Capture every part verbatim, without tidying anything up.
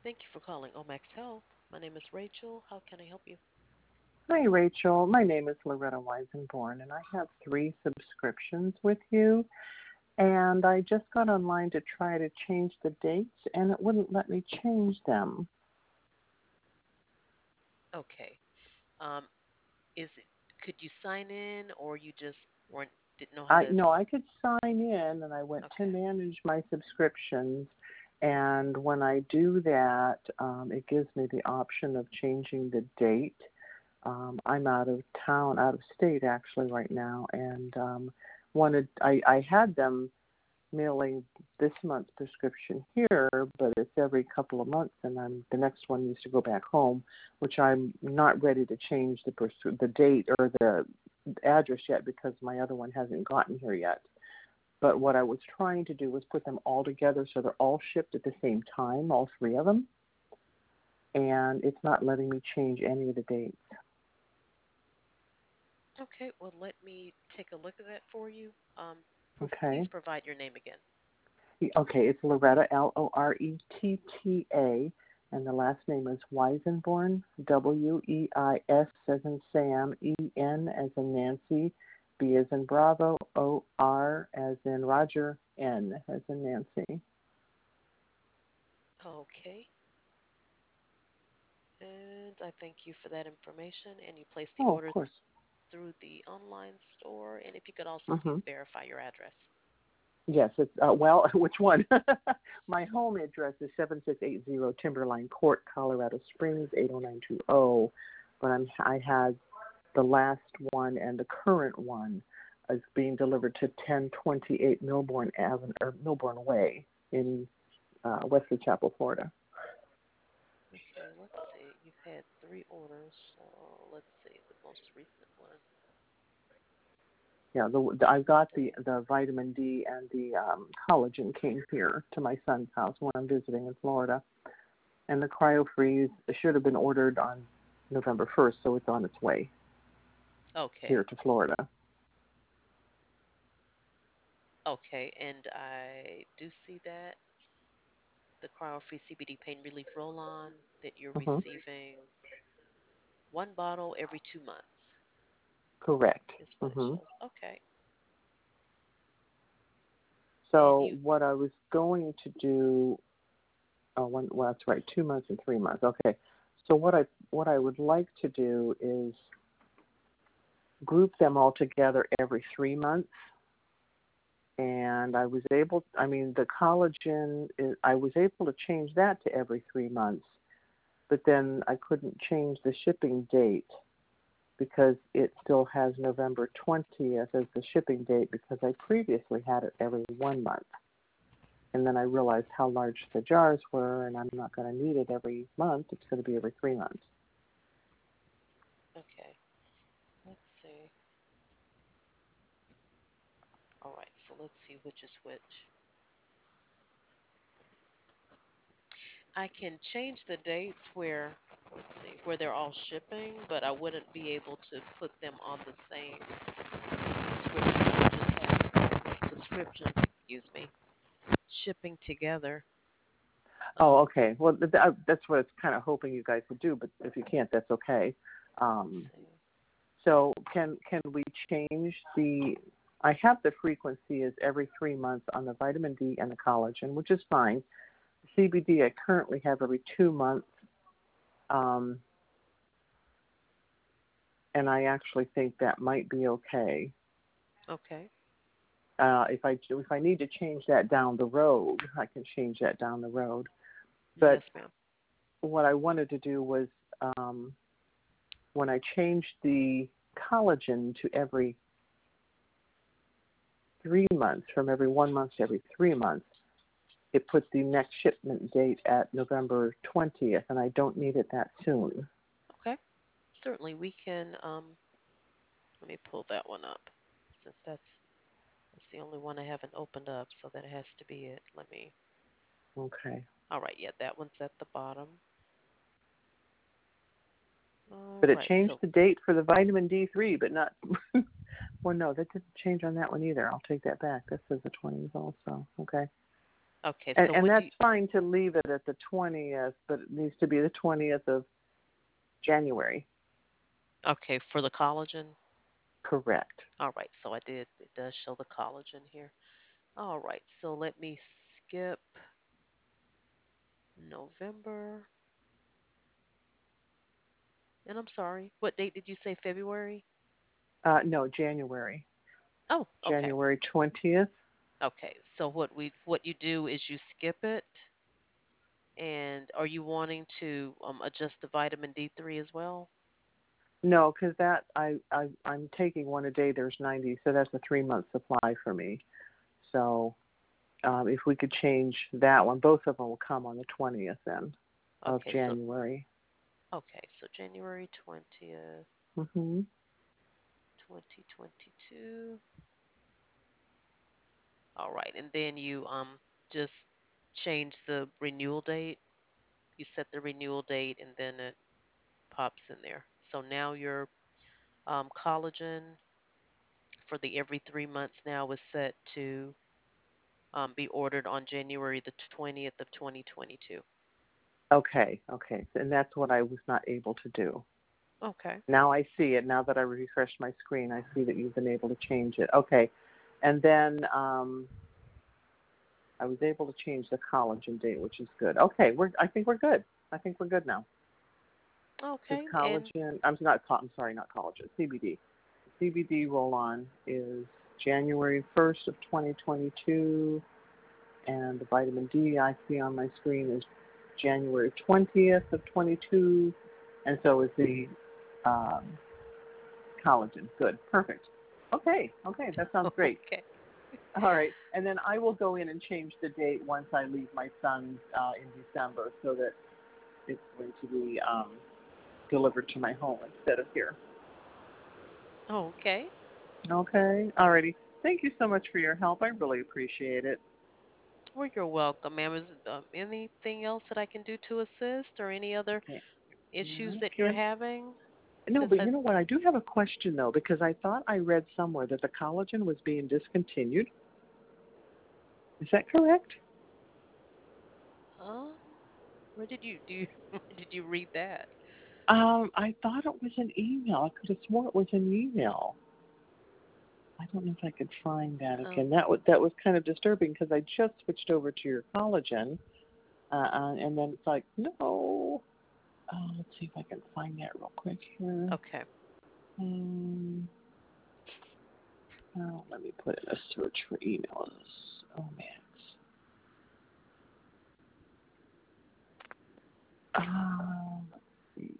Thank you for calling Omax Health. My name is Rachel. How can I help you? Hi, Rachel. My name is Loretta Weisenborn, and I have three subscriptions with you. And I just got online to try to change the dates, and it wouldn't let me change them. Okay. Um, is it? Could you sign in, or you just weren't didn't know how I to? no, I could sign in, and I went to Okay. manage my subscriptions. Okay. And when I do that, um, it gives me the option of changing the date. Um, I'm out of town, out of state actually right now, and um, wanted I, I had them mailing this month's prescription here, but it's every couple of months, and I'm the next one needs to go back home, which I'm not ready to change the pres- the date or the address yet because my other one hasn't gotten here yet. But what I was trying to do was put them all together so they're all shipped at the same time, all three of them, and it's not letting me change any of the dates. Okay. Well, let me take a look at that for you. Um, proof, please Okay. provide your name again. Okay, it's Loretta, L O R E T T A, and the last name is Weisenborn, W E I S as in Sam, E N as in Nancy, B as in Bravo, O R as in Roger, N as in Nancy. Okay. And I thank you for that information. And you placed the Oh, of order course. through the online store. And if you could also please Mm-hmm. verify your address. Yes, it's, uh, well, which one? My home address is seven six eight zero Timberline Court, Colorado Springs, eight oh nine two oh, but I'm, I had the last one and the current one is being delivered to ten twenty-eight Milbourne Avenue or Milbourne Way in uh, Wesley Chapel, Florida. Okay, let's see. You've had three orders, so let's see the most recent one. Yeah, the, the, I got the the vitamin D and the um, collagen came here to my son's house when I'm visiting in Florida, and the cryo freeze should have been ordered on November first, so it's on its way Okay, here to Florida. okay, and I do see that the cryo-free C B D pain relief roll-on that you're Hmm. receiving one bottle every two months Correct. is what it Hmm. shows. Okay, and So you, what I was going to do, oh, one, well, that's right, two months and three months. Okay. So what I what I would like to do is group them all together every three months. And I was able, I mean, the collagen, is, I was able to change that to every three months, but then I couldn't change the shipping date because it still has November twentieth as the shipping date because I previously had it every one month. And then I realized how large the jars were, and I'm not going to need it every month. It's going to be every three months. okay, let's see. All right, so let's see which is which. I can change the dates where, let's see, where they're all shipping, but I wouldn't be able to put them on the same subscription. I just have subscriptions, excuse me, shipping together. Oh, Um, okay. Well, th- th- that's what I was kind of hoping you guys would do, but if you can't, that's okay. let's Um, see. so can can we change the? I have the frequency is every three months on the vitamin D and the collagen, which is fine. C B D I currently have every two months, um, and I actually think that might be okay. Okay. Uh, if I if I need to change that down the road, I can change that down the road. But Yes, ma'am. what I wanted to do was um, when I changed the collagen to every three months, from every one month to every three months, it put the next shipment date at November twentieth, and I don't need it that soon. Okay. Certainly, we can. Um, let me pull that one up, since that's that's the only one I haven't opened up, so that has to be it. Let me. Okay. All right. Yeah, that one's at the bottom. All But it right. changed So the date for the vitamin D three, but not. Well, no, that didn't change on that one either. I'll take that back. That says the twentieth also. Okay. Okay, And, so and what do that's you, fine to leave it at the twentieth, but it needs to be the twentieth of January. okay, for the collagen? Correct. All right, so I did, it does show the collagen here. All right, so let me skip November. And I'm sorry, what date did you say? February? Uh, no, January. Oh, okay. January twentieth. Okay, so what we what you do is you skip it, and are you wanting to um, adjust the vitamin D three as well? No, because that I, I I'm taking one a day. There's ninety, so that's a three month supply for me. So um, if we could change that one, both of them will come on the twentieth then of Okay, so January. okay, so January twentieth, Mhm. twenty twenty-two. All right, and then you um just change the renewal date. You set the renewal date, and then it pops in there. So now your um, collagen for the every three months now is set to um, be ordered on January the twentieth of twenty twenty-two. Okay, okay, and that's what I was not able to do. Okay. Now I see it. Now that I refreshed my screen, I see that you've been able to change it. Okay, and then um, I was able to change the collagen date, which is good. Okay, we're I think we're good. I think we're good now. This Okay. And collagen, I'm not. I'm sorry, not collagen. C B D. C B D roll-on is January first of twenty twenty-two, and the vitamin D I see on my screen is January twentieth of twenty-two, and so is the um, collagen. Good, perfect. Okay, okay, that sounds great. okay. All right, and then I will go in and change the date once I leave my son's uh, in December, so that it's going to be um, delivered to my home instead of here. Okay. Okay, all righty. Thank you so much for your help. I really appreciate it. Well, you're welcome, ma'am. Is um, anything else that I can do to assist, or any other Okay. issues No, that you're can't. having? No, Since but I you know what? I do have a question though, because I thought I read somewhere that the collagen was being discontinued. Is that correct? um, where did you do? You, where did you read that? Um, I thought it was an email. I could have sworn it was an email. I don't know if I could find that Um, again. That was that was kind of disturbing because I just switched over to your collagen, uh, uh, and then it's like no. Uh, let's see if I can find that real quick here. okay. Um, oh, let me put in a search for emails. Oh man. Um, let's see.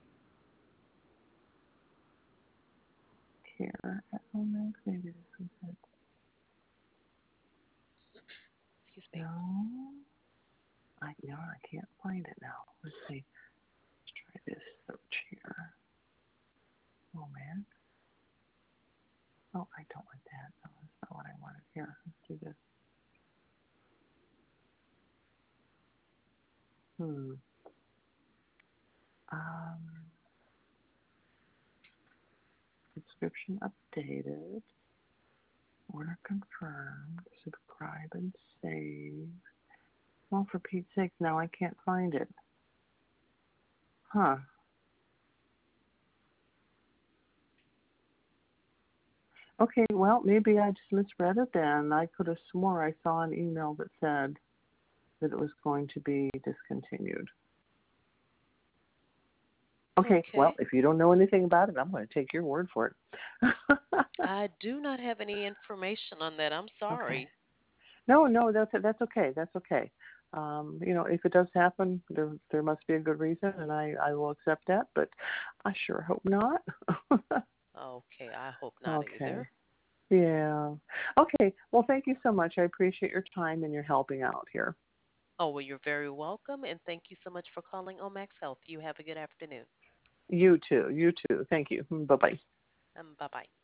Care at Omex. Maybe this was it. Excuse me. No. I no, I can't find it now. Let's see. Let's try this search here. Oh man. Oh, I don't want that. No, that's not what I wanted. Here, let's do this. Hmm. Um, subscription updated. Order confirmed. Subscribe and save. Well, for Pete's sake, now I can't find it. Huh. Okay, well, maybe I just misread it then. I could have swore I saw an email that said that it was going to be discontinued. Okay, well, Okay. if you don't know anything about it, I'm going to take your word for it. I do not have any information on that. I'm Okay. sorry. No, no, that's that's okay. That's okay. Um, you know, if it does happen, there there must be a good reason, and I I will accept that. But I sure hope not. Okay, I hope not Okay. either. Yeah. Okay. Well, thank you so much. I appreciate your time and your helping out here. Oh, well, you're very welcome, and thank you so much for calling Omax Health. You have a good afternoon. You too. You too. Thank you. Bye bye. Um, bye bye.